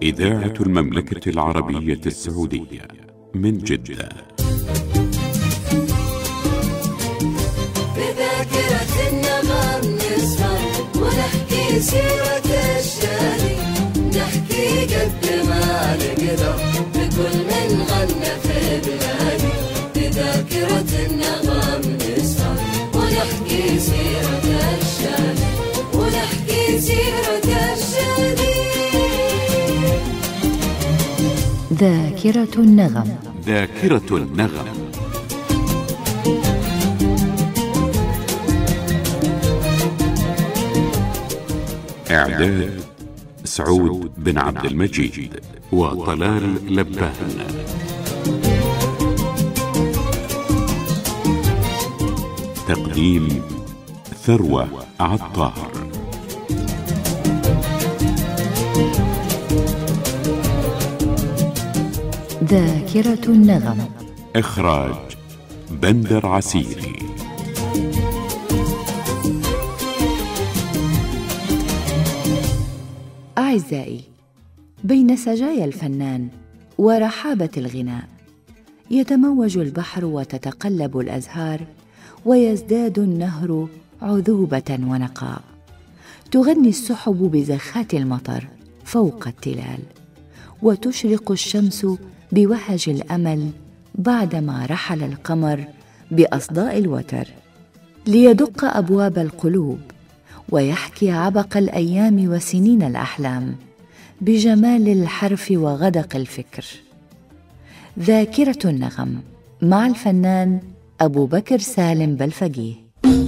إذاعة المملكة العربية السعودية من جدة. بذاكرة النغم نسهر ونحكي سيرة الشادي، نحكي قد ما نقدر بكل من غنى في بلادي. بذاكرة النغم نسهر ونحكي سيرة الشادي، ونحكي سيرة الشادي. ذاكرة النغم. ذاكرة النغم. إعداد سعود بن عبد المجيد وطلال لبان. تقديم ثروة عطار. ذاكرة النغم. إخراج بندر عسيري. أعزائي، بين سجايا الفنان ورحابة الغناء يتموج البحر وتتقلب الأزهار، ويزداد النهر عذوبة ونقاء. تغني السحب بزخات المطر فوق التلال، وتشرق الشمس بوهج الأمل بعدما رحل القمر بأصداء الوتر، ليدق أبواب القلوب ويحكي عبق الأيام وسنين الأحلام بجمال الحرف وغدق الفكر. ذاكرة النغم مع الفنان أبو بكر سالم بلفقيه.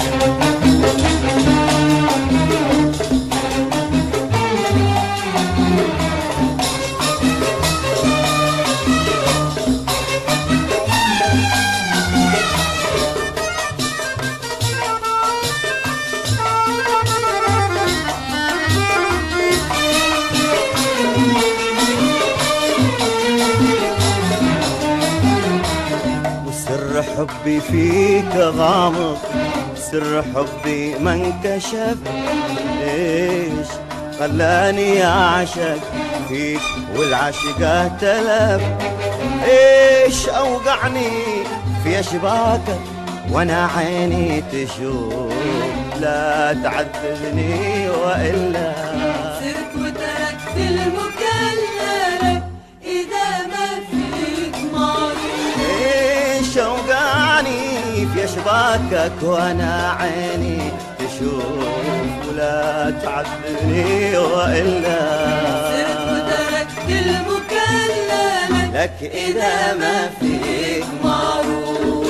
حبي فيك غامض، سر حبي ما انكشف. ليش خلاني أعشق فيك والعشقة تلف؟ ايش أوقعني في أشباكك وانا عيني تشوف؟ لا تعذبني وإلا سرت وتركت المكللة إذا ما فيك معروف. ايش أوقعني في أشباكك وانا عيني تشوف؟ ولا تعذبني وإلا سرت وتركت المكللة لك إذا ما فيك معروف.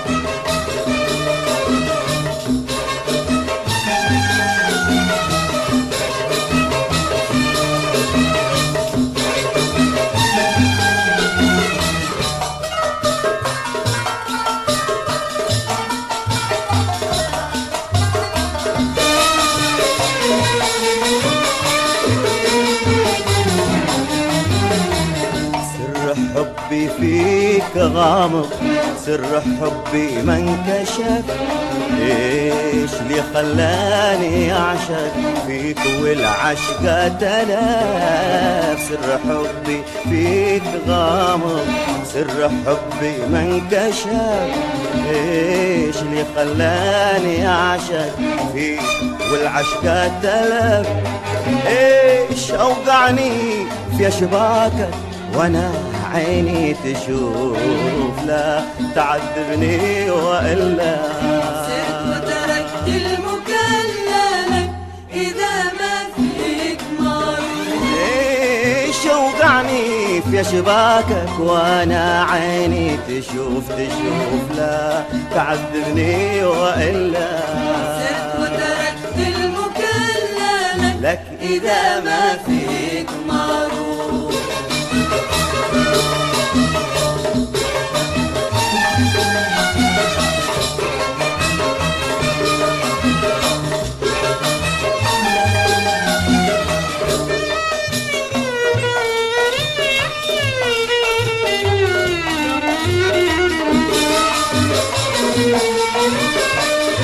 حبي فيك غامض، سر حبي ما انكشف. ايش اللي خلاني اعشق فيك والعشقة تلف؟ سر حبي فيك غامض، سر حبي ما انكشف. ايش اللي خلاني اعشق فيك والعشقة تلف؟ ايش اوقعني في اشباكك وانا عيني تشوف؟ لا تعذبني وإلا سرت وتركت المكللة إذا ما فيك معروف. ايش اوقعني في أشباكك وانا عيني تشوف؟ لا تعذبني وإلا سرت وتركت المكللة لك إذا ما فيك معروف.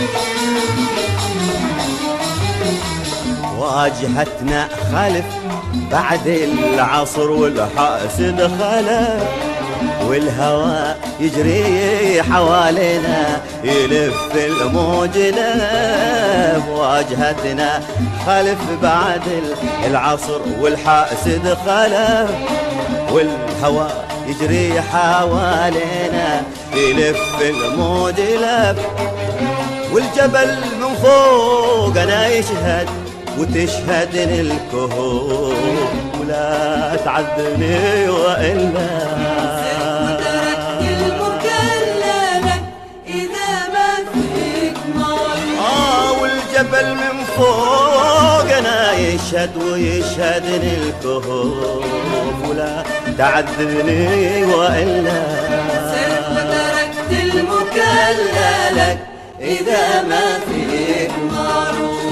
واجهتنا خلف بعد العصر والحاسد خلا، والهوى يجري حوالينا يلف الموج لف واجهتنا، خلف بعد العصر والحاسد خلا، والهوى يجري حوالينا يلف الموج لف، والجبل من فوقنا يشهد وتشهدني الكهوف، ولا تعذبني وإلا وتركت المكللة إذا ما فيك معروف. والجبل من فوقنا يشهد ويشهدني الكهوف، ولا تعذبني وإلا سرت وتركت المكللة إذا ما فيك معروف.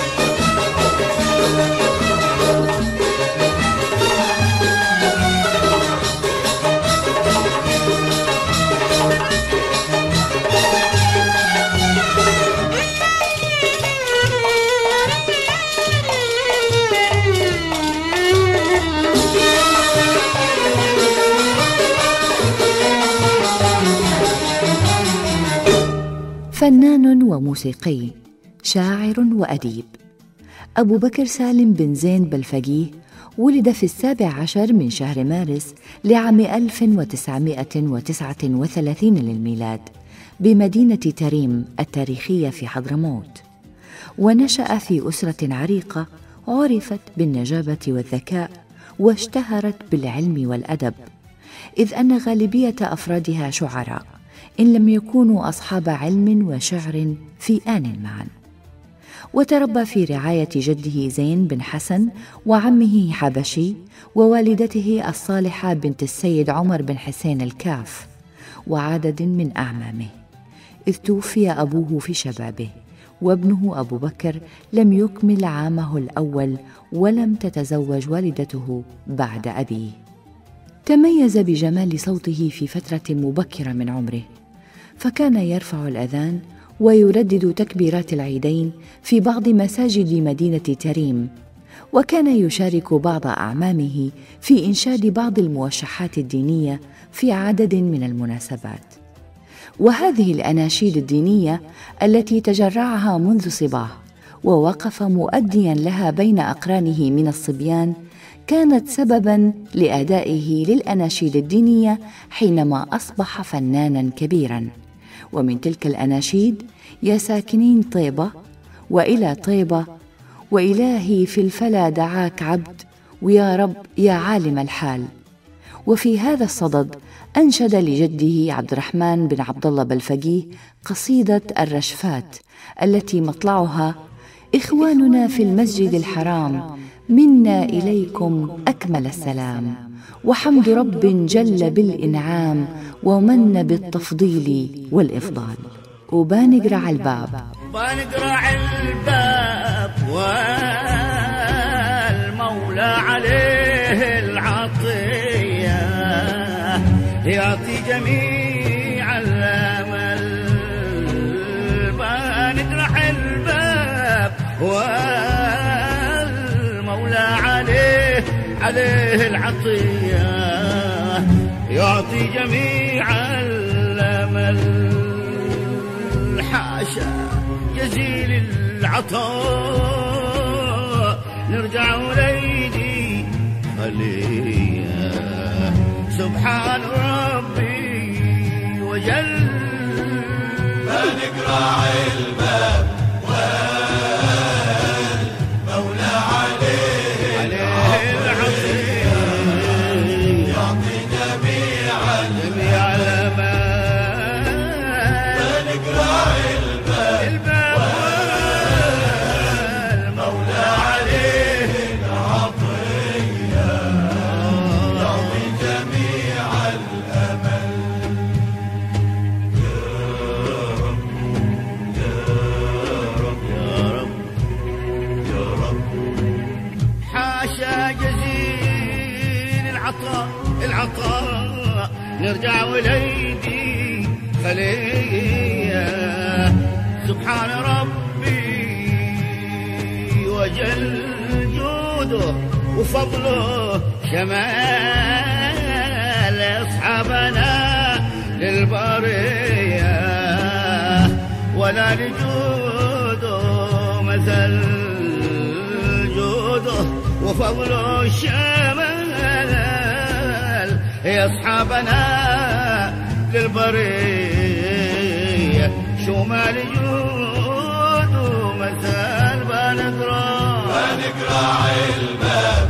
فنان وموسيقي، شاعر وأديب. أبو بكر سالم بن زين بلفقيه ولد في 17 من شهر مارس لعام 1939 للميلاد بمدينة تريم التاريخية في حضرموت، ونشأ في أسرة عريقة عرفت بالنجابة والذكاء واشتهرت بالعلم والأدب، إذ أن غالبية أفرادها شعراء إن لم يكونوا أصحاب علم وشعر في آن معا. وتربى في رعاية جده زين بن حسن وعمه حبشي ووالدته الصالحة بنت السيد عمر بن حسين الكاف وعدد من أعمامه، إذ توفي أبوه في شبابه، وابنه أبو بكر لم يكمل عامه الأول ولم تتزوج والدته بعد أبيه. تميز بجمال صوته في فترة مبكرة من عمره، فكان يرفع الأذان ويردد تكبيرات العيدين في بعض مساجد مدينة تريم، وكان يشارك بعض أعمامه في إنشاد بعض الموشحات الدينية في عدد من المناسبات. وهذه الأناشيد الدينية التي تجرعها منذ صباه ووقف مؤدياً لها بين أقرانه من الصبيان كانت سبباً لأدائه للأناشيد الدينية حينما أصبح فناناً كبيراً. ومن تلك الأناشيد: يا ساكنين طيبة، وإلى طيبة، وإلهي في الفلا دعاك عبد، ويا رب يا عالم الحال. وفي هذا الصدد أنشد لجده عبد الرحمن بن عبد الله بلفقيه قصيدة الرشفات التي مطلعها: إخواننا في المسجد الحرام منا إليكم أكمل السلام، وحمد رب جل بالإنعام ومن بالتفضيل والإفضال. وبنقرع الباب والمولى عليه العطية يعطي جميع الأمل. بنقرع الباب والمولى عليه العطية يعطي جميع الأمل. حاشا جزيل العطاء نرجع وليدي خليه سبحان ربي وجل. بنقرع الباب والمولى عليه العطية يعطي جميع الأمان. بنقرع الباب والمولى عليه العطية يعطي جميع الأمل. حاشا جزيل العطاء نرجع وليدي خليه سبحان ربي وجل جوده وفضله شمال أصحابنا للبرية ولا لجوده مثل جوده وفضله شمال يا أصحابنا للبرية شو ما لجوده مثل بنقرع الباب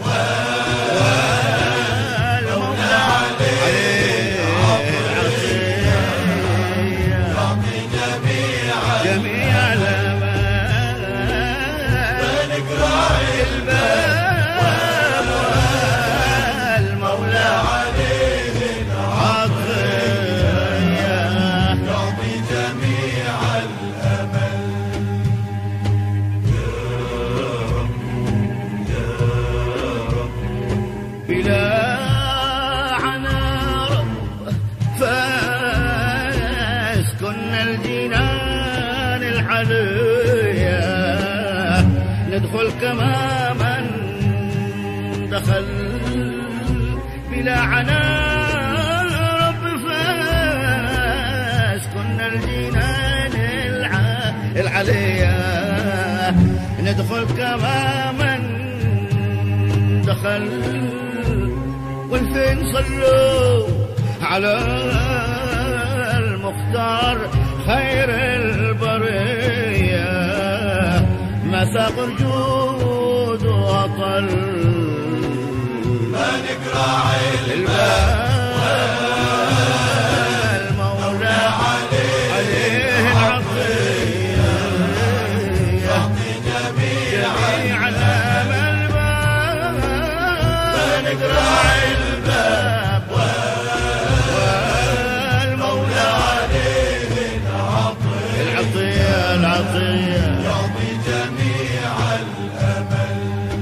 والمولى عليه يعطي جميع الأمان بنقرع الباب والمولى عليه عطية يعطي جميع الأمل بلا عنا رب فاسكن الجنان الحلية ندخل كما من دخل بلا عنا رب فاسكن الجنان العلية ندخل كما من دخل والفين صلوا على المختار خير البرية ما ساق رجود وطل ما نقرع الباب المولى عليه العطية يعطي جميع الأمل نقرع الباب والمولى عليه العطية يعطي جميع الأمل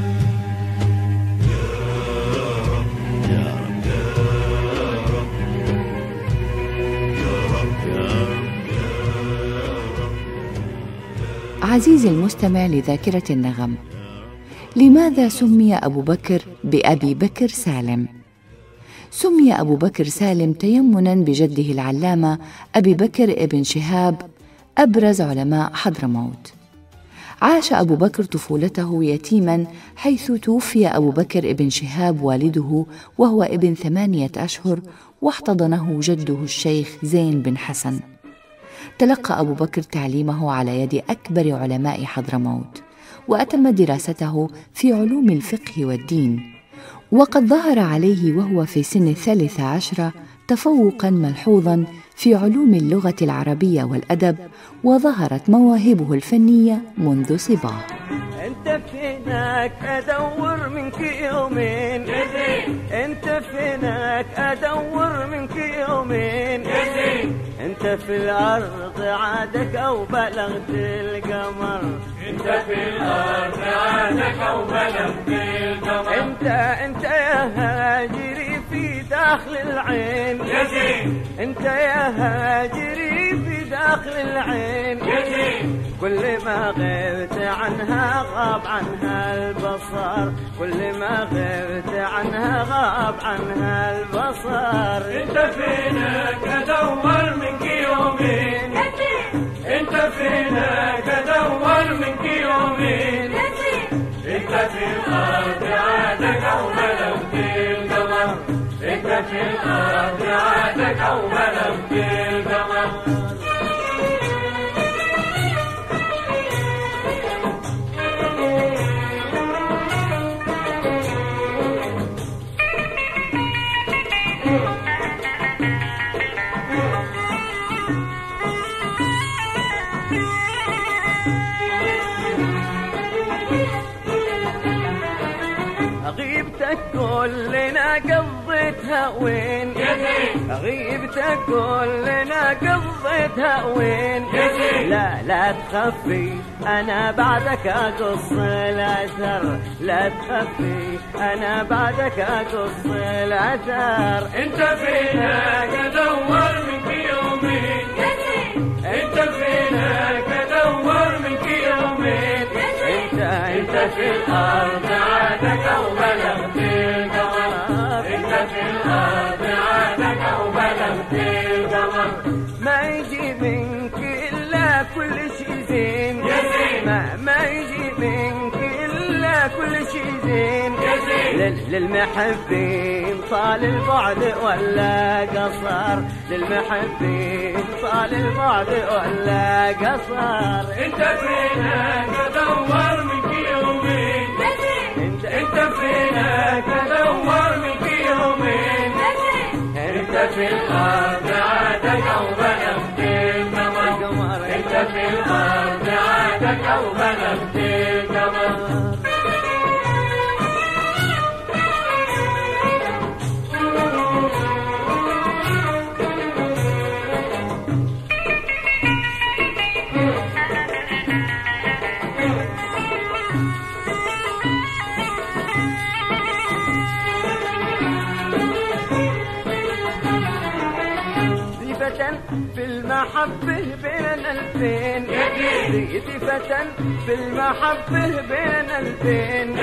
عزيزي المستمع لذاكرة النغم، لماذا سمي أبو بكر بأبي بكر سالم؟ سمي أبو بكر سالم تيمناً بجده العلامة أبي بكر ابن شهاب أبرز علماء حضرموت. عاش أبو بكر طفولته يتيماً حيث توفي أبو بكر ابن شهاب والده وهو ابن 8 أشهر واحتضنه جده الشيخ زين بن حسن. تلقى أبو بكر تعليمه على يد أكبر علماء حضرموت وأتم دراسته في علوم الفقه والدين، وقد ظهر عليه وهو في سن 13 تفوقاً ملحوظاً في علوم اللغة العربية والأدب، وظهرت مواهبه الفنية منذ صباه. انت فينك ادور منك يومين انت فينك ادور منك يومين انت في الارض عادك او بلغت القمر انت في الارض عادك او بلغت القمر انت يا هاجري في داخل العين انت يا هاجري في داخل العين كل ما غبت عنها غاب عنها البصر كل ما غبت عنها غاب عنها البصر انت فينك ادور منك يومين انت فينك ادور منك يومين انت في الارض عادك او بلغت القمر انت في الارض عادك او بلغت القمر غيبتك كلنا قضيتها وين غيبتك كلنا قضيتها وين لا تخفي انا بعدك اقص الاثر لا تخفي انا بعدك اقص الاثر انت فينك ادور منك يومين انت فينك ادور منك يومين انت انت في الارض عادك او بلغت القمر، انت في الارض عادك او بلغت القمر. ما يجي منك الا كل شي زين يا زين، ما يجي منك الا كل شي زين يا زين. للمحبين طال البعد ولا قصر، للمحبين طال البعد ولا قصر. انت فينك ادور منك يومين يا زين، انت فينك ادور منك يومين يا زين. انت في الارض عادك او بلغت القمر، انت في الارض عادك او بلغت القمر. في المحبة بين الفين زيدي فتن، في المحبة بين الفين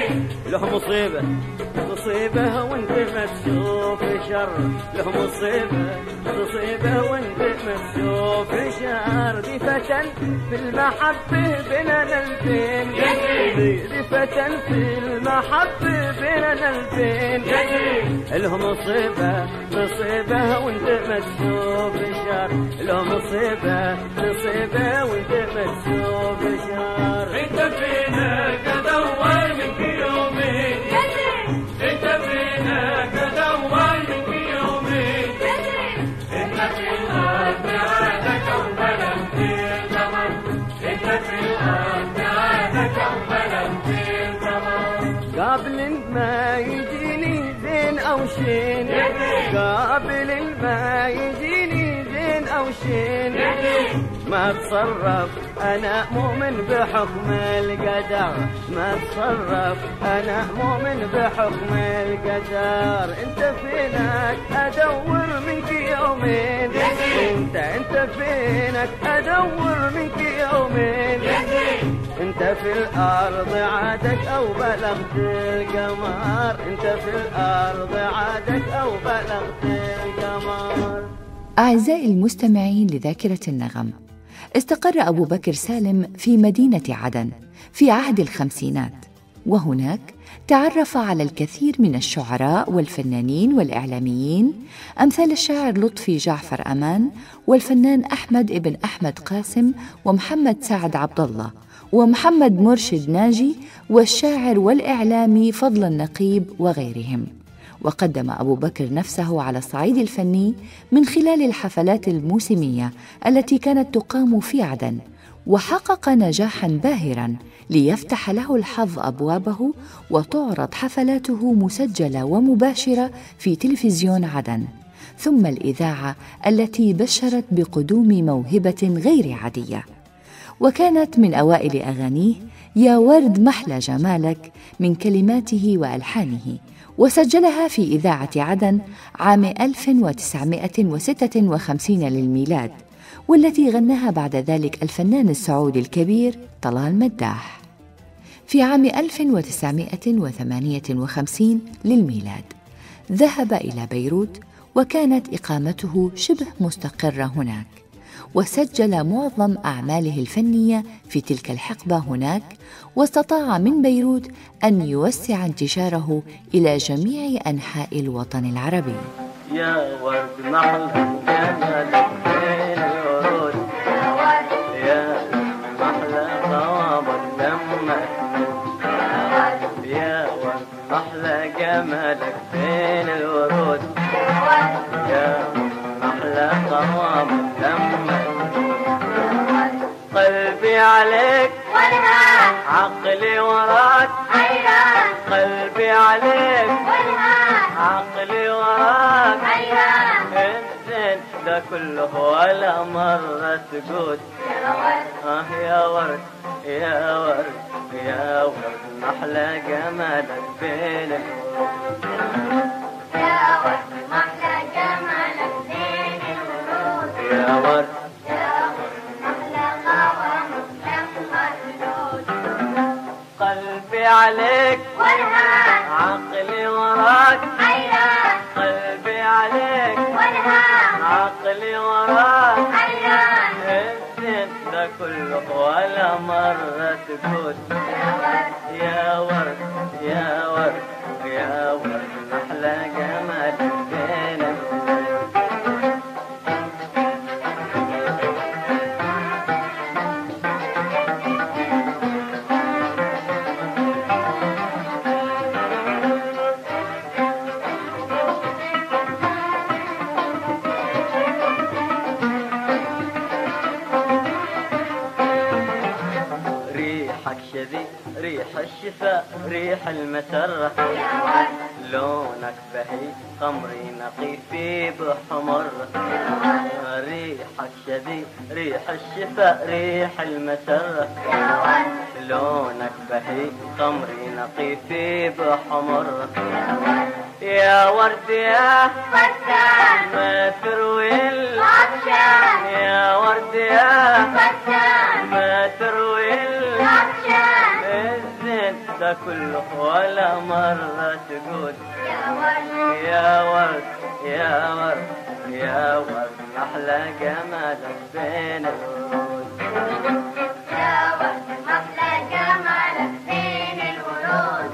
له مصيبة تصيبه وانت ما تشوف شر، له مصيبة تصيبه وانت ما تشوف شر. دي فتن في المحبة بين الفين زيدي فتن، في المحبة بين الفين له مصيبة تصيبه وانت ما تشوف شر، له مصيبة تصيبه وانت ما تشوف شر. انت فينك ادور منك يومين يا زين، انت فينك ادور منك يومين يا زين. انت في الارض عادك او بلغت القمر، انت في الارض عادك او بلغت القمر. قابل ما يجيني زين او شين يا زين، قابل ما يجيني زين او شين يا زين. ما اتصرف انا مؤمن بحكم القدر، ما اتصرف انا مؤمن بحكم القدر. انت فينك ادور منك يومين يا زين، انت فينك ادور منك يومين يا زين. انت في الارض عادك او بلغت القمر، انت في الارض عادك او بلغت القمر. أعزائي المستمعين لذاكرة النغم، استقر أبو بكر سالم في مدينة عدن في عهد الخمسينات، وهناك تعرف على الكثير من الشعراء والفنانين والإعلاميين أمثال الشاعر لطفي جعفر أمان والفنان أحمد ابن أحمد قاسم ومحمد سعد عبد الله ومحمد مرشد ناجي والشاعر والإعلامي فضل النقيب وغيرهم. وقدم أبو بكر نفسه على الصعيد الفني من خلال الحفلات الموسمية التي كانت تقام في عدن، وحقق نجاحاً باهراً ليفتح له الحظ أبوابه وتعرض حفلاته مسجلة ومباشرة في تلفزيون عدن، ثم الإذاعة التي بشرت بقدوم موهبة غير عادية. وكانت من أوائل أغانيه يا ورد محلى جمالك من كلماته وألحانه، وسجلها في إذاعة عدن عام 1956 للميلاد، والتي غناها بعد ذلك الفنان السعودي الكبير طلال مداح. في عام 1958 للميلاد ذهب إلى بيروت، وكانت إقامته شبه مستقرة هناك، وسجل معظم أعماله الفنية في تلك الحقبة هناك، واستطاع من بيروت أن يوسع انتشاره إلى جميع أنحاء الوطن العربي. يا ورد محلى جمالك بين الورود، يا محلى ضوابط دمك، يا ورد محلى جمالك بين الورود، يا محلى ضوابط دمك. قلبي عليك عقلي وراك، قلبي عليك عقلي وراك، الزين ده كله ولا مرة تقول يا ورد يا ورد يا ورد محلى جمالك بين الورود، يا ورد محلى جمالك بين الورود، يا ورد يا ورد محلى قوامك لما الورود. عليك والهان عقلي وراك حيران قلبي عليك والهان عقلي وراك حيران الزين ده كله ولا مرة تقول يا ورد يا ورد يا ورد أحلى جمال بين ريحك شذي ريح الشفاء ريح المسرة لونك بهي خمري نقي في بحمر ريحك شذي ريح الشفاء ريح المسرة لونك بهي خمري نقي في بحمر يا ورد يا فتان ما تروي عطشان يا ورد يا فتان ما تروي عطشان الزين ده كله ولا مرة تقول يا ورد يا ورد يا ورد يا ورد أحلى جمالك بين الورود يا ورد محلى جمالك بين الورود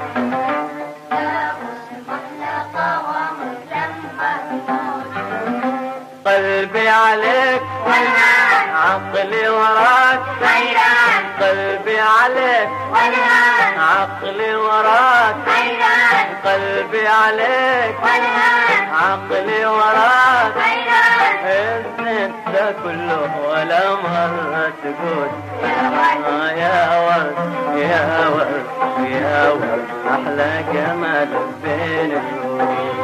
يا ورد محلى قوامك لما تموت قلبي عليك والهان عقلي وراك حيران قلبي عليك والهان عقلي وراك حيران قلبي عليك والهان عقلي وراك حيران الزين ده كله ولا مرة تقول يا ورد يا ورد يا ورد أحلى جمالك بين الورود.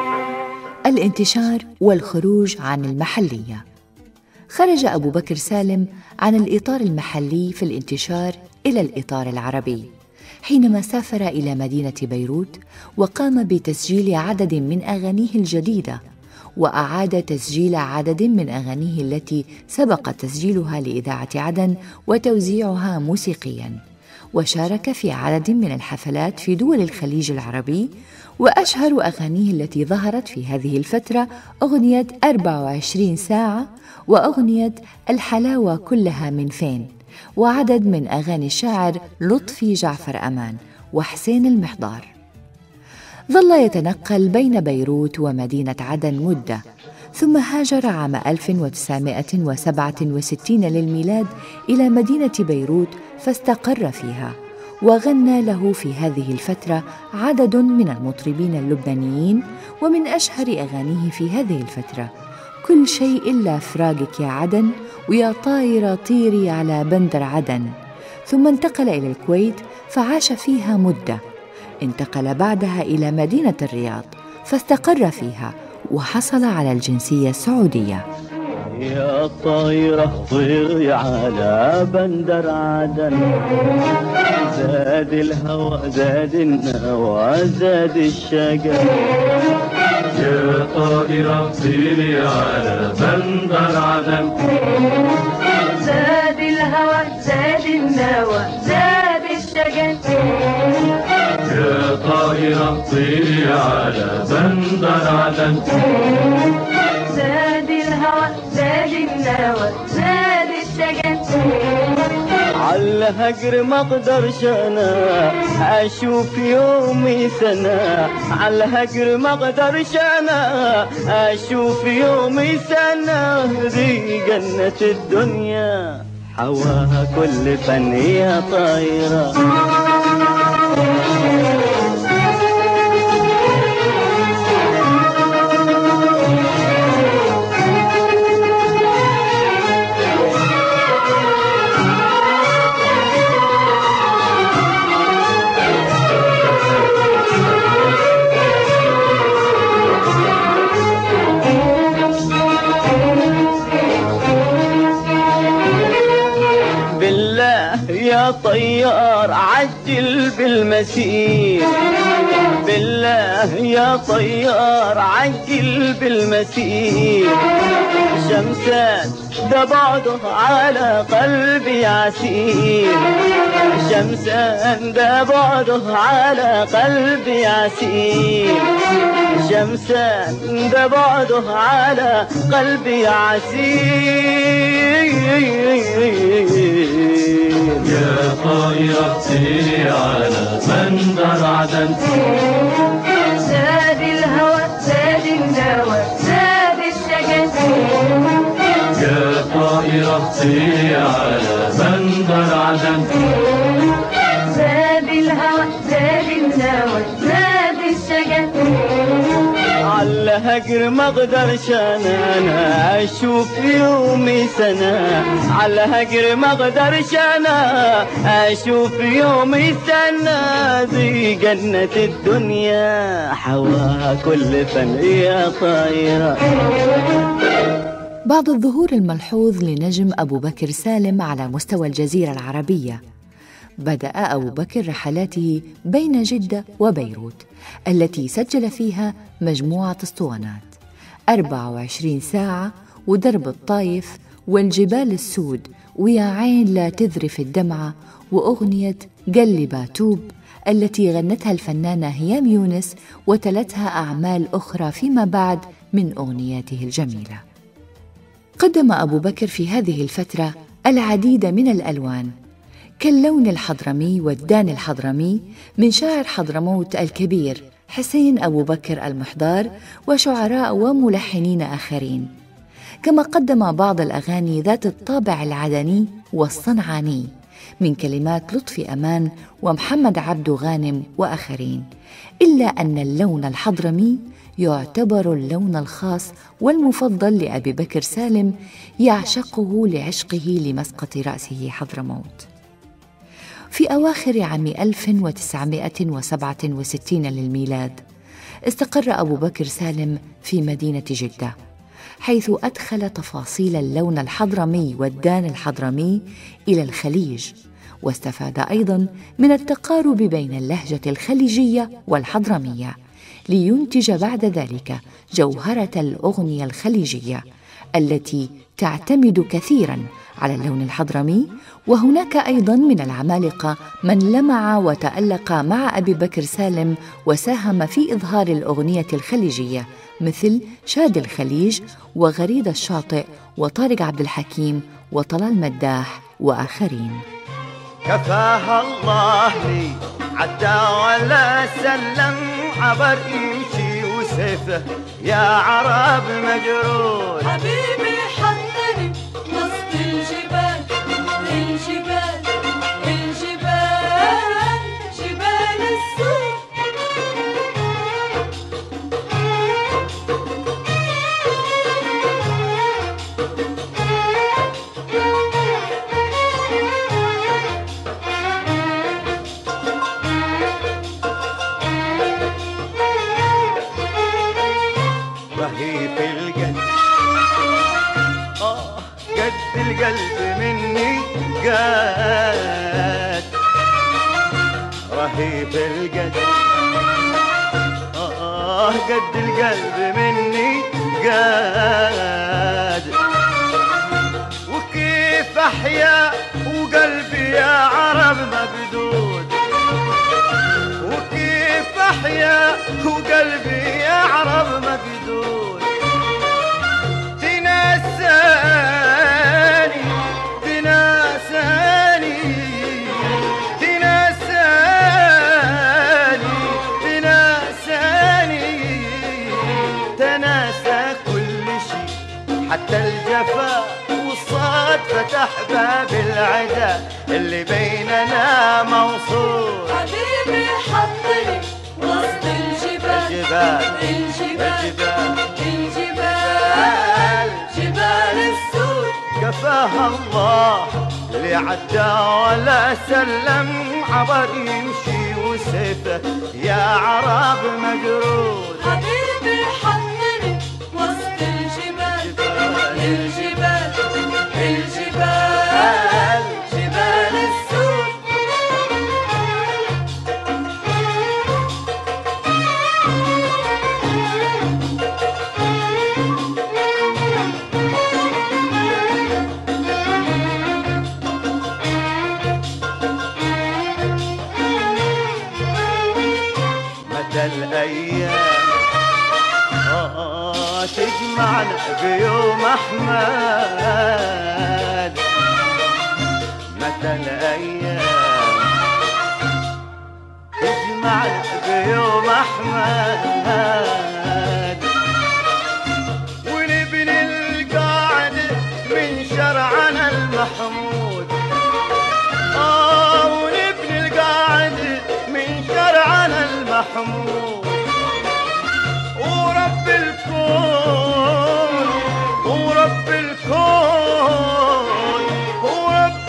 الانتشار والخروج عن المحلية. خرج أبو بكر سالم عن الإطار المحلي في الانتشار إلى الإطار العربي حينما سافر إلى مدينة بيروت وقام بتسجيل عدد من أغانيه الجديدة، وأعاد تسجيل عدد من أغانيه التي سبق تسجيلها لإذاعة عدن وتوزيعها موسيقياً، وشارك في عدد من الحفلات في دول الخليج العربي. وأشهر أغانيه التي ظهرت في هذه الفترة أغنية 24 ساعة وأغنية الحلاوة كلها من فين، وعدد من أغاني الشاعر لطفي جعفر أمان وحسين المحضار. ظل يتنقل بين بيروت ومدينة عدن مدة، ثم هاجر عام 1967 للميلاد إلى مدينة بيروت فاستقر فيها، وغنى له في هذه الفترة عدد من المطربين اللبنانيين. ومن أشهر أغانيه في هذه الفترة كل شيء إلا فراقك يا عدن، ويا طايرة طيري على بندر عدن. ثم انتقل إلى الكويت فعاش فيها مدة، انتقل بعدها إلى مدينة الرياض فاستقر فيها وحصل على الجنسية السعودية. يا طايرة طيري على بندر عدن، زاد الهوى زاد النوى زاد الشجر. يا طائرة طيري على بندر عدن، زاد الهوى زاد النوى زاد الشجن. يا طائرة طيري على بندر عدن، زاد الهوى زاد النوى زاد الشجن. عالهجر ما اقدرش انا اشوف يومي سنة، عالهجر ما اقدرش انا اشوف يومي سنة. دي جنة الدنيا حواها كل فن يا طايرة. يا طيار عجل بالمسير، بالله يا طيار عجل بالمسير. شمسات ده بعده على قلبي عسير، شمسا ده بعده على قلبي عسير، شمسا ده بعده على قلبي عسير. يا طيرتي على بندر عدن، زاد الهوى زاد النوى زاد الشجن، يا طائرتي على بندر عدن، زاد الهوى زاد النوى زاد الشجن، على هجر ما اقدرش انا اشوف يومي سنة، على هجر ما اقدرش انا اشوف يومي سنة، دي جنة الدنيا حواها كل فن يا طايرة. بعض الظهور الملحوظ لنجم أبو بكر سالم على مستوى الجزيرة العربية. بدأ أبو بكر رحلاته بين جدة وبيروت التي سجل فيها مجموعة اسطوانات 24 ساعة ودرب الطايف والجبال السود ويا عين لا تذرف الدمعة وأغنية قلي باتوب التي غنتها الفنانة هيام يونس وتلتها أعمال أخرى فيما بعد من أغنياته الجميلة. قدم أبو بكر في هذه الفترة العديد من الألوان كاللون الحضرمي والدان الحضرمي من شاعر حضرموت الكبير حسين أبو بكر المحضار وشعراء وملحنين آخرين، كما قدم بعض الأغاني ذات الطابع العدني والصنعاني من كلمات لطفي أمان ومحمد عبد غانم وآخرين، إلا أن اللون الحضرمي يعتبر اللون الخاص والمفضل لأبي بكر سالم يعشقه لعشقه لمسقط رأسه حضرموت. في أواخر عام 1967 للميلاد استقر أبو بكر سالم في مدينة جدة، حيث أدخل تفاصيل اللون الحضرمي والدان الحضرمي إلى الخليج، واستفاد أيضاً من التقارب بين اللهجة الخليجية والحضرمية لينتج بعد ذلك جوهرة الأغنية الخليجية التي تعتمد كثيراً على اللون الحضرمي. وهناك أيضاً من العمالقة من لمع وتألق مع أبي بكر سالم وساهم في إظهار الأغنية الخليجية مثل شاد الخليج وغريد الشاطئ وطارق عبد الحكيم وطلال مداح وآخرين. كفاها الله لي عدى ولا سلم عبر يمشي وسيفه يا عرب مجرور، حبيبي حطني وسط الجبال الجبال الجبال جبال السود، رهيب القلب قد القلب مني قاد، رهيب القلب قد القلب مني قاد، وكيف أحيا وقلبي يا عرب مبدود، وكيف أحيا وقلبي يا عرب مبدود، تنساني تنساني تنساني تنساني تناسى كل شيء حتى الجفا والصدفة أحباب العدا اللي بيننا موصول، حبيبي حطني وسط الجبال الجبال الجبال جبال السود، كفاها الله اللي عدى ولا سلم عبر يمشي وسيفه يا عرب مجرود، حبيبي حطني وسط الجبال الجبال الجبال جبال السود، الأيام تجمعنا بيوم أحمد متى الأيام تجمعنا بيوم أحمد ونبني القاعد من شرعنا المحمود ونبني القاعد من شرعنا المحمود ورب الكون ورب الكون ورب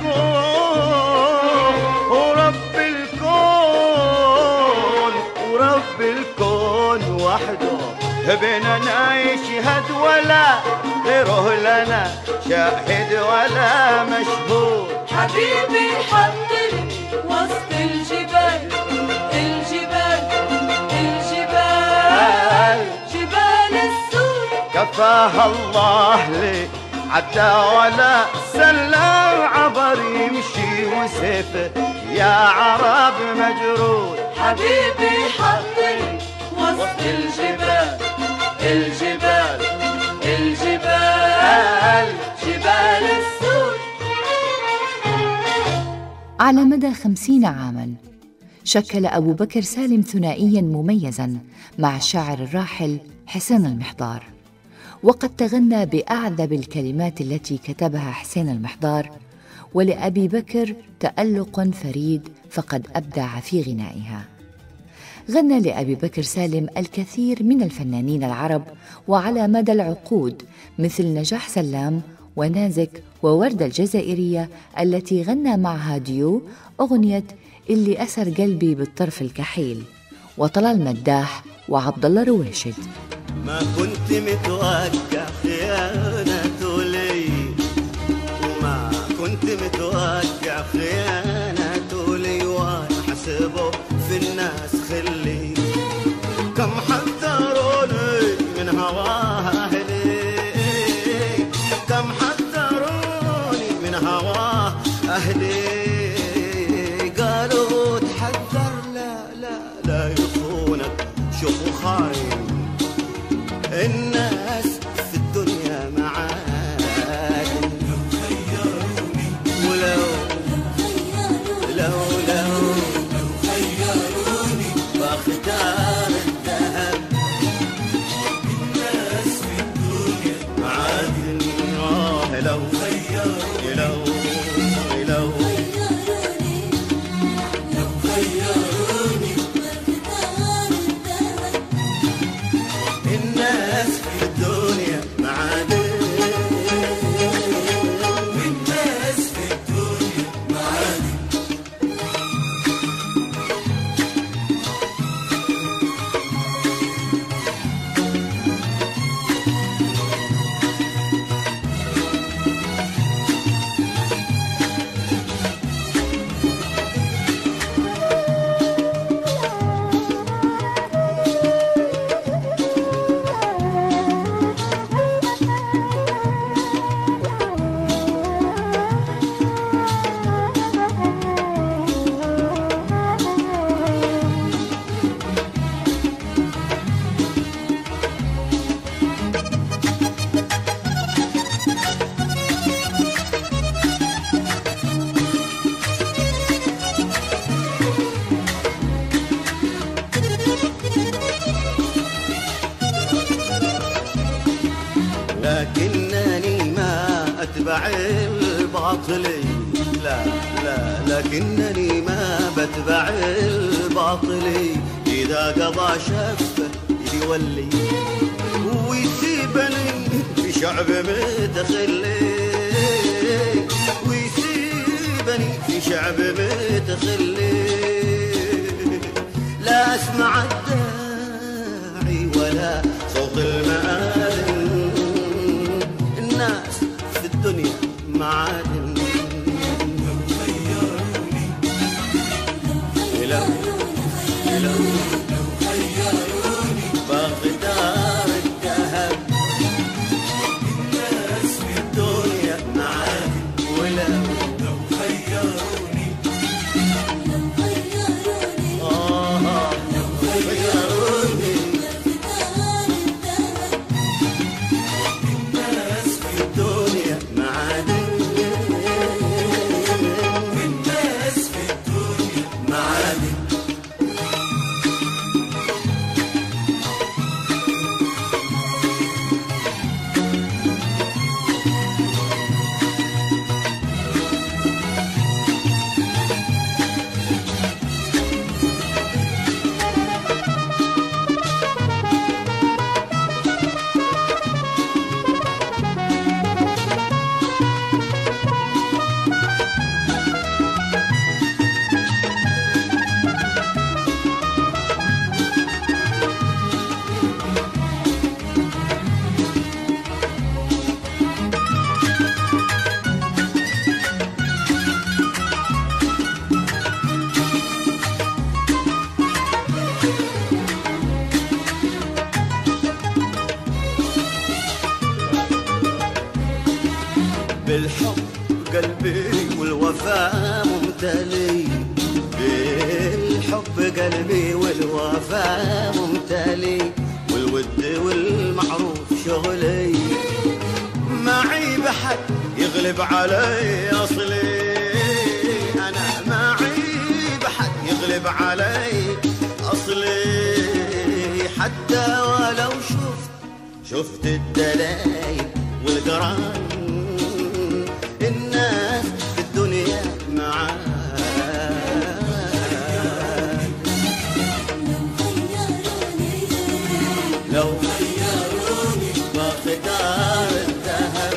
الكون ورب الكون ورب الكون وحده بيننا يشهد ولا غيره لنا شاهد ولا مشهود حبيبي حطني وسط الجبال الجبال الجبال جبال السود كفاها الله لي عدى ولا سلم عبر يمشي وسيفه يا عرب مجرود حبيبي حطني وسط الجبال الجبال الجبال جبال السود. على مدى 50 عاماً شكل أبو بكر سالم ثنائياً مميزاً مع الشاعر الراحل حسين المحضار، وقد تغنى بأعذب الكلمات التي كتبها حسين المحضار، ولأبي بكر تألق فريد فقد أبدع في غنائها. غنى لأبي بكر سالم الكثير من الفنانين العرب وعلى مدى العقود مثل نجاح سلام ونازك ووردة الجزائرية التي غنى معها ديو أغنية اللي أسر قلبي بالطرف الكحيل، وطلال مداح وعبد الله رواشد. ما كنت متوقع خيانة لي وما كنت متوقع خيانة لي وانا حسبه في الناس خلي كم حذروني من هواها أهلي كم حذروني من هواها أهلي قالوا تحذر لا لا لا يخونك شوفوا خاين الناس في الدنيا معادن لو خيروني ولو لو خيروني باختار الذهب الناس في الدنيا معادن لو خيروني لو خيروني الناس في الدنيا معادن الناس في الدنيا معادن لكنني ما أتبع الباطل لا لا لكنني ما بتبع الباطل إذا قضى شفه يولي ويسيبني في شعب متخلي ويسيبني في شعب متخلي لا أسمع الداعي ولا صوت المآذن الناس في الدنيا معادن لو خيروني لو خيروني باختار الذهب الناس في الدنيا معادن ولو خيروني لو خيروني بالحب قلبي والوفاء ممتلي، بالحب قلبي والوفاء ممتلي، والود والمعروف شغلي، معي بحد يغلب علي أصلي، أنا معي بحد يغلب علي أصلي، حتى ولو شفت الدلايل والقران، الناس في الدنيا معاك، لو خيروني ما اختار الذهب،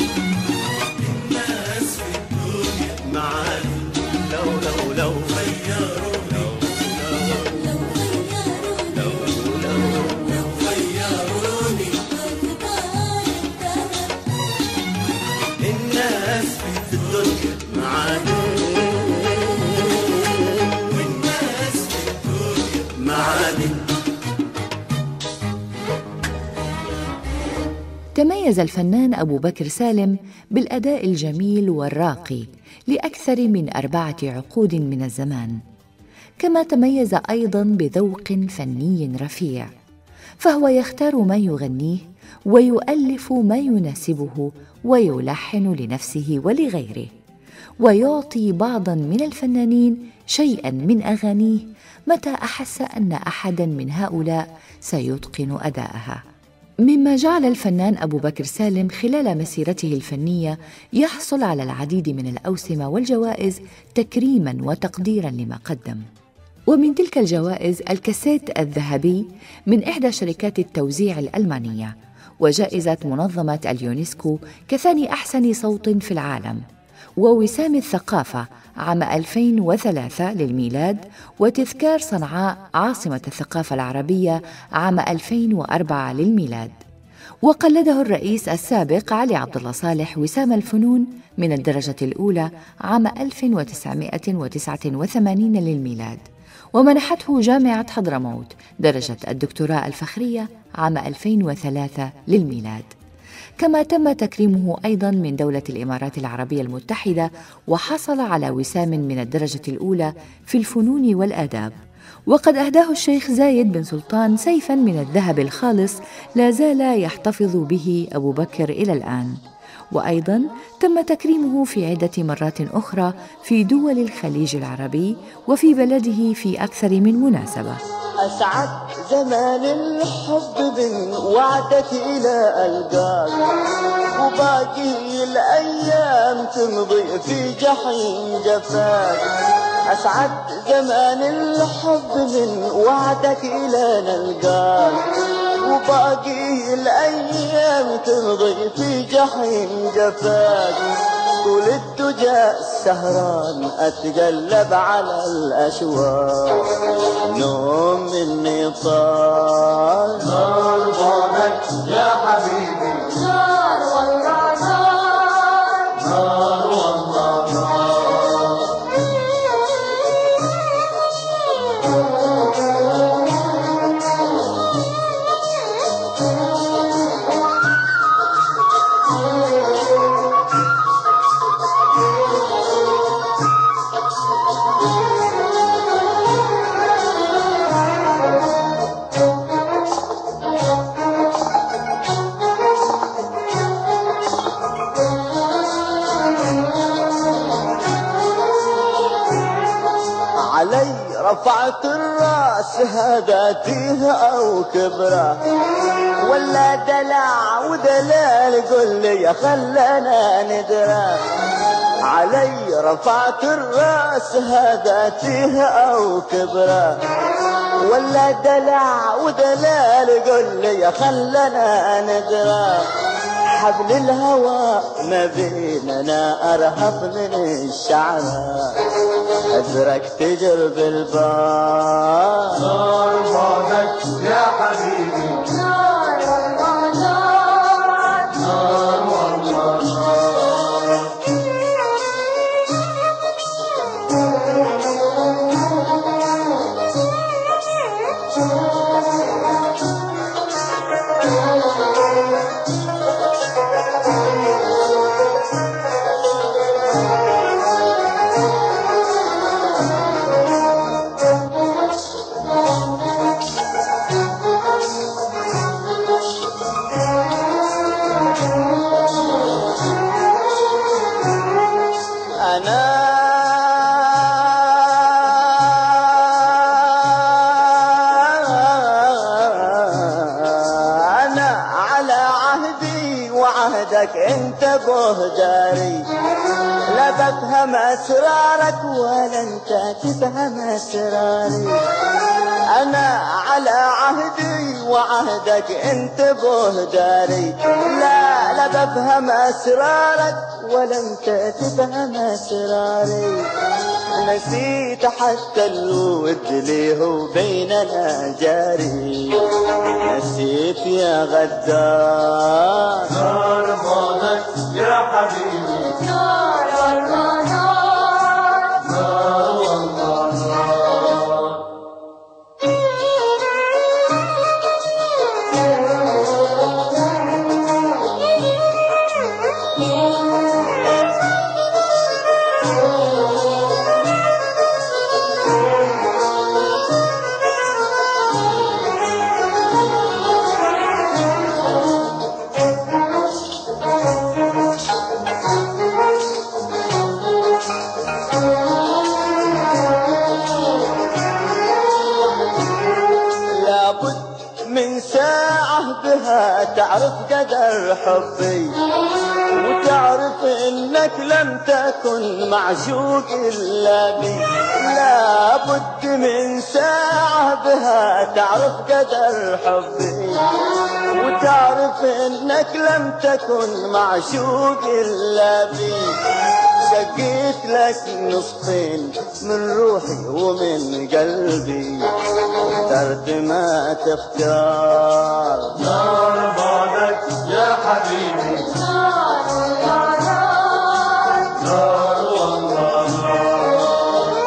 الناس في الدنيا معاك، لو خيروني، لو خيروني الناس في الدنيا معاك، والناس في الدنيا معاك. تميز الفنان أبو بكر سالم بالأداء الجميل والراقي لأكثر من 4 عقود من الزمان، كما تميز أيضاً بذوق فني رفيع، فهو يختار ما يغنيه ويؤلف ما يناسبه ويلحن لنفسه ولغيره، ويعطي بعضاً من الفنانين شيئاً من أغانيه متى أحس أن أحداً من هؤلاء سيتقن أداءها، مما جعل الفنان أبو بكر سالم خلال مسيرته الفنية يحصل على العديد من الأوسمة والجوائز تكريماً وتقديراً لما قدم. ومن تلك الجوائز الكاسيت الذهبي من إحدى شركات التوزيع الألمانية، وجائزة منظمة اليونسكو كثاني أحسن صوت في العالم، ووسام الثقافة عام 2003 للميلاد، وتذكار صنعاء عاصمة الثقافة العربية عام 2004 للميلاد. وقلده الرئيس السابق علي عبد الله صالح وسام الفنون من الدرجة الأولى عام 1989 للميلاد، ومنحته جامعة حضرموت درجة الدكتوراه الفخرية عام 2003 للميلاد. كما تم تكريمه أيضاً من دولة الإمارات العربية المتحدة، وحصل على وسام من الدرجة الأولى في الفنون والآداب. وقد أهداه الشيخ زايد بن سلطان سيفاً من الذهب الخالص لا زال يحتفظ به أبو بكر إلى الآن. وأيضاً تم تكريمه في عدة مرات أخرى في دول الخليج العربي وفي بلده في أكثر من مناسبة. أسعد زمان الحب من وعدك إلى ألقاك، وباقي الأيام تمضي في جحيم جفاك. أسعد زمان الحب من وعدك إلى نلقاك، وباقي الأيام تمضي في جحيم جفاك. طول الدجى السهران أتقلب على الأشواق، نوم مني طال. نار بعدك يا حبيبي، نار والله نار، نار والله نار. رفعت الراس هداتيه او كبره، ولا دلع ودلال قل لي خلنا ندره. علي رفعت الراس هداتيه او كبره، ولا دلع ودلال قل لي خلنا ندره. حبل الهوى ما بيننا أرهب من الشعرة، أزرق تجر بالبار. نار بعدك يا حبيبي، نار والله نار، نار والله نار. وعهدك انت بهداري، لا بفهم اسرارك ولا انت تفهم اسراري. انا على عهدي وعهدك انت بهداري، لا بفهم اسرارك ولا انت تفهم اسراري. نسيت حتى الود اللي هو بيننا جاري، نسيت يا غدار. نار بعدك يا حبيبي، نار والله نار، نار والله نار. من ساعة بها تعرف قدر حبي، وتعرف انك لم تكن معشوق الا بي. لابد من ساعة بها تعرف قدر حبي، وتعرف انك لم تكن معشوق الا بي. شقيت لك نصفين من روحي ومن قلبي، اخترت ما تختار. نار بعدك يا حبيبي، نار والله نار، نار والله نار.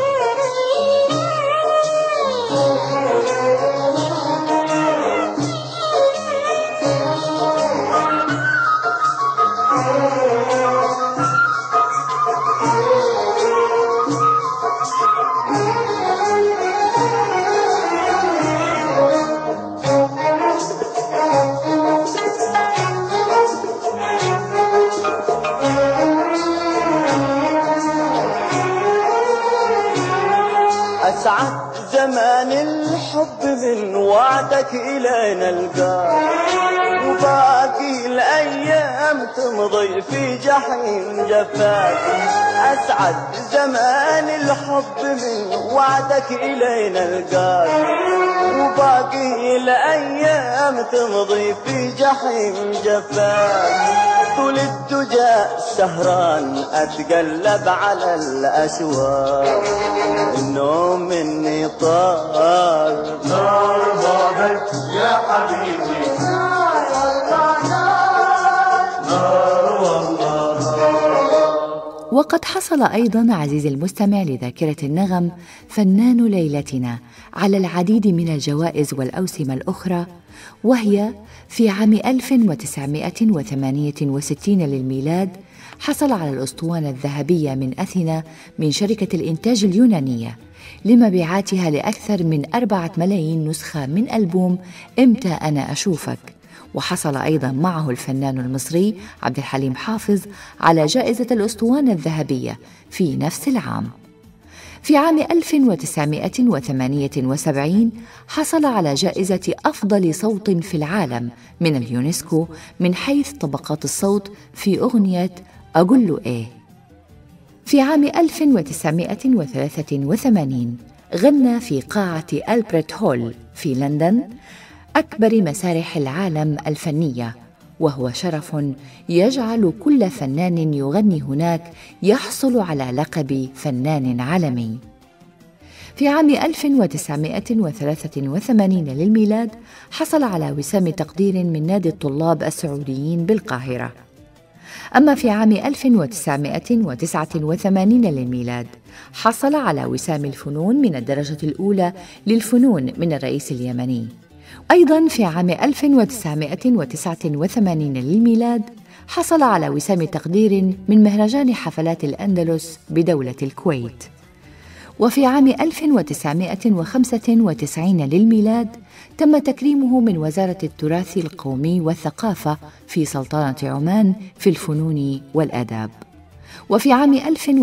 أسعد زمان الحب من وعدك إلى نلقاك، وباقي الأيام تمضي في جحيم جفاك. أسعد زمان الحب من وعدك إلى نلقاك، وباقي الأيام تمضي في جحيم جفاك. طول الدجى سهران أتقلب على الأشواق، النوم مني طار. نار بعدك يا حبيبي، نار والله نار، نار والله نار. وقد حصل أيضاً عزيزي المستمع لذاكرة النغم فنان ليلتنا على العديد من الجوائز والأوسمة الأخرى، وهي في عام 1968 للميلاد حصل على الأسطوانة الذهبية من أثينا من شركة الإنتاج اليونانية لمبيعاتها لأكثر من 4 ملايين نسخة من ألبوم إمتى أنا أشوفك. وحصل أيضاً معه الفنان المصري عبد الحليم حافظ على جائزة الأسطوانة الذهبية في نفس العام. في عام 1978 حصل على جائزة أفضل صوت في العالم من اليونسكو من حيث طبقات الصوت في أغنية أقول له إيه. في عام 1983 غنى في قاعة ألبرت هول في لندن، أكبر مسارح العالم الفنية، وهو شرف يجعل كل فنان يغني هناك يحصل على لقب فنان عالمي. في عام 1983 للميلاد حصل على وسام تقدير من نادي الطلاب السعوديين بالقاهرة. أما في عام 1989 للميلاد حصل على وسام الفنون من الدرجة الأولى للفنون من الرئيس اليمني. أيضاً في عام 1989 للميلاد حصل على وسام تقدير من مهرجان حفلات الأندلس بدولة الكويت. وفي عام 1995 للميلاد تم تكريمه من وزارة التراث القومي والثقافة في سلطنة عمان في الفنون والآداب. وفي عام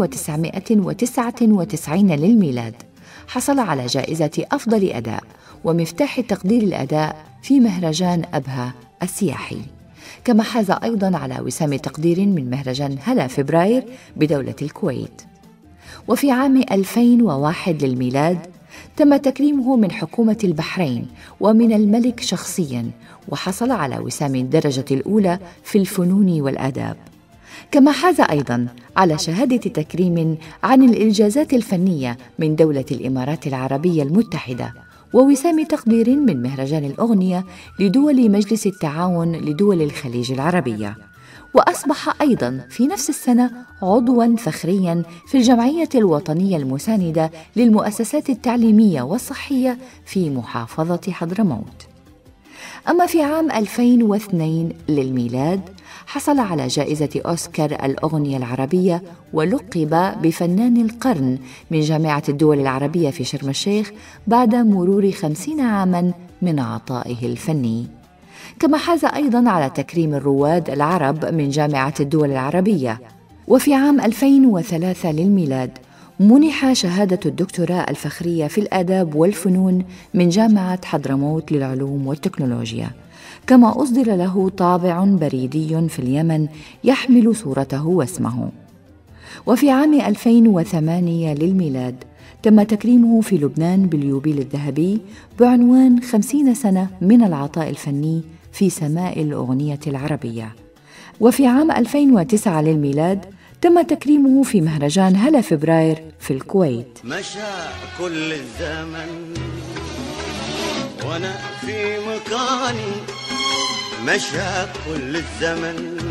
1999 للميلاد حصل على جائزة أفضل أداء ومفتاح تقدير الأداء في مهرجان أبها السياحي. كما حاز أيضاً على وسام تقدير من مهرجان هلا فبراير بدولة الكويت. وفي عام 2001 للميلاد تم تكريمه من حكومة البحرين ومن الملك شخصياً، وحصل على وسام الدرجة الأولى في الفنون والآداب. كما حاز أيضاً على شهادة تكريم عن الإنجازات الفنية من دولة الإمارات العربية المتحدة، ووسام تقدير من مهرجان الأغنية لدول مجلس التعاون لدول الخليج العربية. وأصبح أيضاً في نفس السنة عضواً فخرياً في الجمعية الوطنية المساندة للمؤسسات التعليمية والصحية في محافظة حضرموت. أما في عام 2002 للميلاد حصل على جائزة أوسكار الأغنية العربية، ولقب بفنان القرن من جامعة الدول العربية في شرم الشيخ بعد مرور 50 عاماً من عطائه الفني. كما حاز أيضاً على تكريم الرواد العرب من جامعة الدول العربية. وفي عام 2003 للميلاد منح شهادة الدكتوراه الفخرية في الآداب والفنون من جامعة حضرموت للعلوم والتكنولوجيا. كما أصدر له طابع بريدي في اليمن يحمل صورته واسمه. وفي عام 2008 للميلاد تم تكريمه في لبنان باليوبيل الذهبي بعنوان 50 سنة من العطاء الفني في سماء الأغنية العربية. وفي عام 2009 للميلاد تم تكريمه في مهرجان هلا فبراير في الكويت. مشى كل الزمن وأنا في مكاني، مشى كل الزمن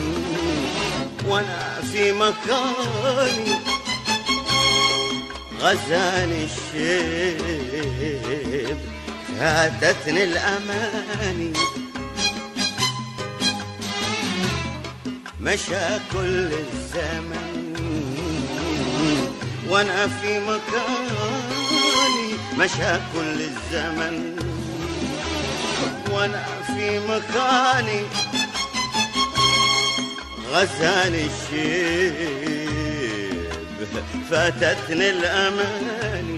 وأنا في مكاني، غزاني الشيب فاتتني الأماني، مشى كل الزمن وأنا في مكاني، مشى كل الزمن وأنا في مكاني، غزاني الشيب فاتتني الأماني،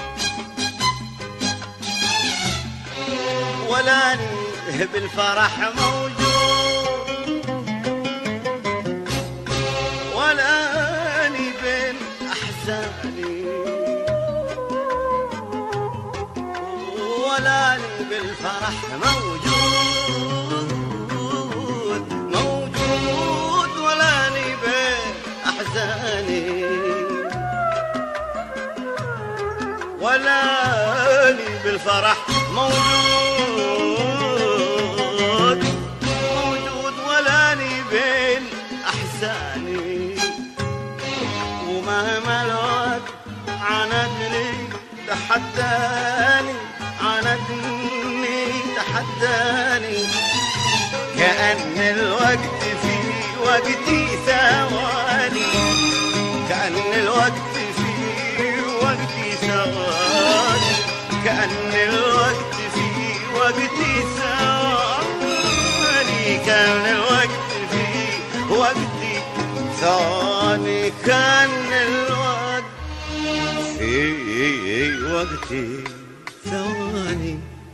ولاني بالفرح موجود، ولاني بين أحزاني، ولاني بالفرح موجود، موجود ولاني بين أحزاني، ولاني بالفرح موجود، موجود ولاني بين أحزاني، ومهما الوقت عاندني تحداني، عاندني تحداني، كأن الوقت في وقتي ثواني، كأن الوقت في وقتي ثواني، كأن الوقت في وقتي ثواني، كأن الوقت في وقتي ثواني، كأن الوقت في وقتي ثواني.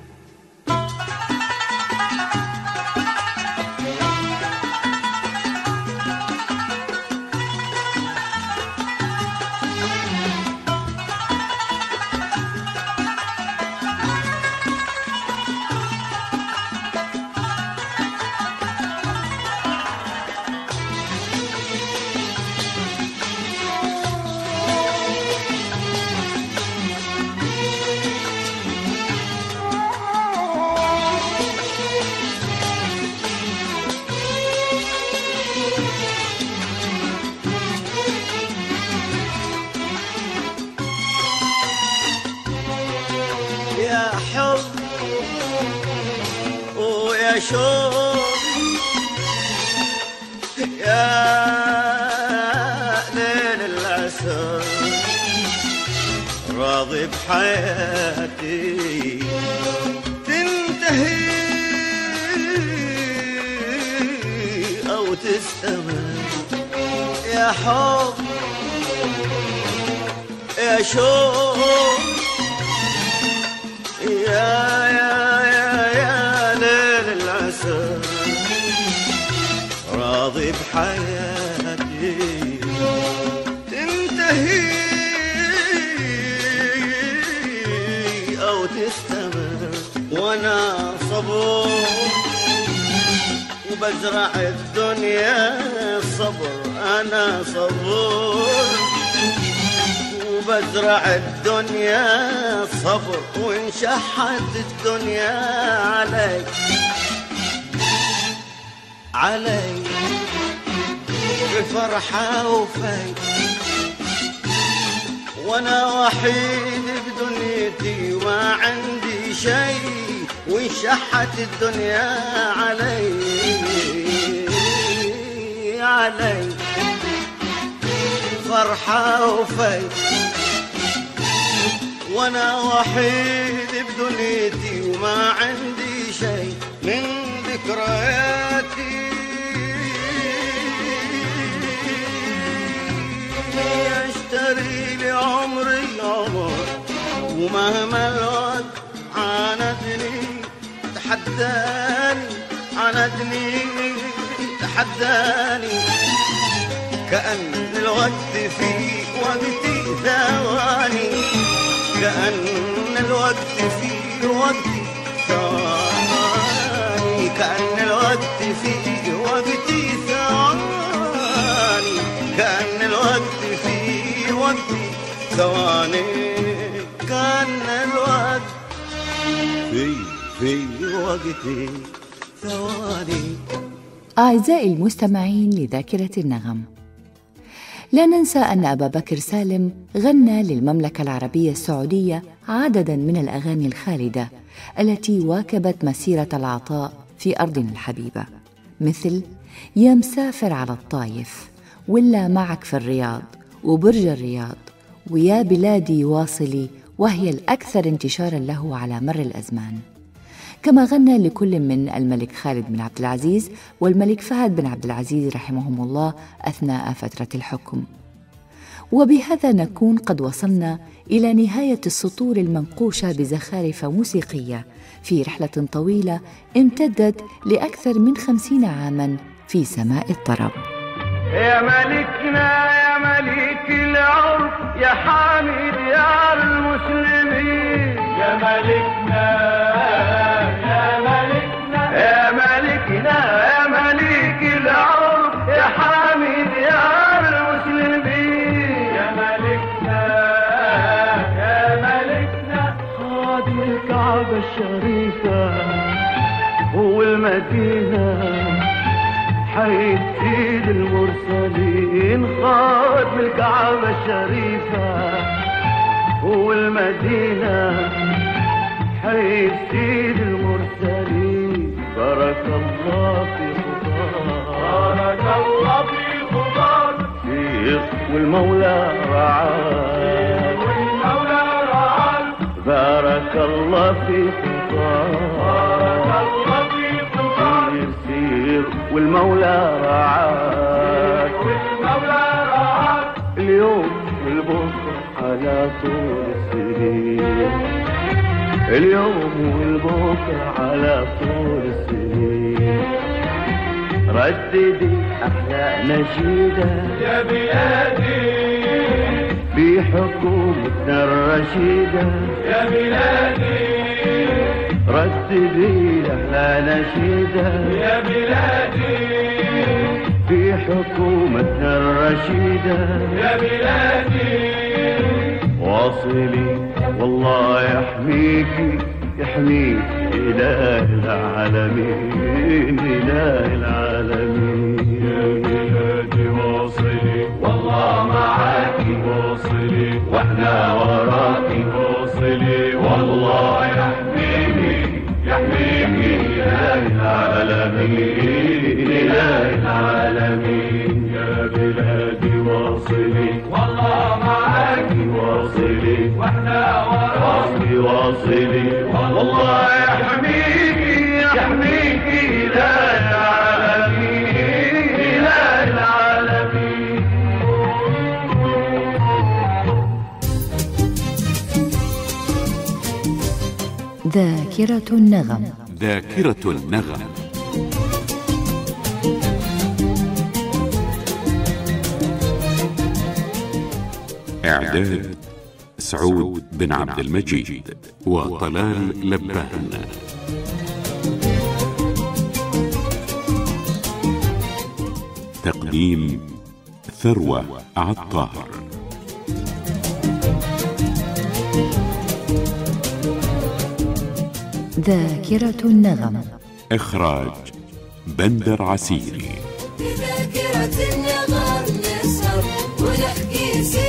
يا حب ويا شوق يا ليل العسل، راضي بحياتي تنتهي أو تستمر، يا حب يا شوق يا ليل العسل، حياتي تنتهي أو تستمر وأنا صبور وبزرع الدنيا صبر أنا صبور وبزرع الدنيا صبر وانشحت الدنيا علي بفرحة وفي وانا وحيد بدنيتي وما عندي شيء وانشحت الدنيا علي فرحة وفي وانا وحيد بدنيتي وما عندي شيء من ذكرياتي اشتري لعمري عمر ومهما الوقت عاندني تحداني كأن الوقت في وقتي ثواني كأن الوقت في وقتي ثواني كأن الوقت في وقتي ثواني كأن الوقت في وقتي ثواني كأن الوقت في وقتي ثواني. أعزائي المستمعين لذاكرة النغم، لا ننسى أن أبا بكر سالم غنى للمملكة العربية السعودية عدداً من الأغاني الخالدة التي واكبت مسيرة العطاء في أرضنا الحبيبة، مثل يا مسافر على الطايف، ولا معك في الرياض، وبرج الرياض، ويا بلادي واصلي، وهي الأكثر انتشاراً له على مر الأزمان. كما غنى لكل من الملك خالد بن عبد العزيز والملك فهد بن عبد العزيز رحمهم الله أثناء فترة الحكم. وبهذا نكون قد وصلنا إلى نهاية السطور المنقوشة بزخارف موسيقية في رحلة طويلة امتدت لأكثر من 50 عاماً في سماء الطرب. يا ملكنا يا ملك العرب يا حامي ديار المسلمين يا ملكنا يا ملكنا يا ملكنا يا ملك العرب يا حامي ديار المسلمين يا ملكنا يا ملكنا خادم الكعبة الشريفة هو المدينة حي سيد المرسلين خادم الكعبة الشريفة هو المدينة حي سيد المرسلين بارك الله في خطاك بارك الله في خطاك والمولى رعاك والمولى رعاك بارك الله في خطاك بارك الله في خطاك سير والمولى رعاك والمولى رعاك اليوم والبكرة على طول السنين اليوم والبكرة على طول السنين رددي أحلى نشيدة يا بلادي بحكومتنا الرشيدة يا بلادي رددي أحلى نشيدة يا بلادي بحكومتنا الرشيدة يا بلادي واصلي والله يحميكي يحميك إله العالمين إله العالمين يا بلادي واصلي والله معاكي واصلي واحنا وراكي واصلي والله يحميكي يحميكي إله العالمين إله العالمين يا بلادي واصلي والله معاكي واصلي واحنا وراكي واصلي والله يحميكي يحميكي إله العالمين إله العالمين. ذاكرة النغم. ذاكرة النغم. إعداد سعود بن عبد المجيد وطلال لبان. تقديم ثروة عطار. ذاكرة النغم. إخراج بندر عسيري. بذاكرة النغم نسهر ونحكي